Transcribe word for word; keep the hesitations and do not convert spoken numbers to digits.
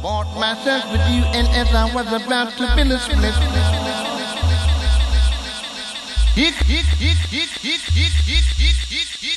bought myself with you, and as I was about to finish split, hick, hick, hick, hick, hick, hick, hick, hick, hick, hick.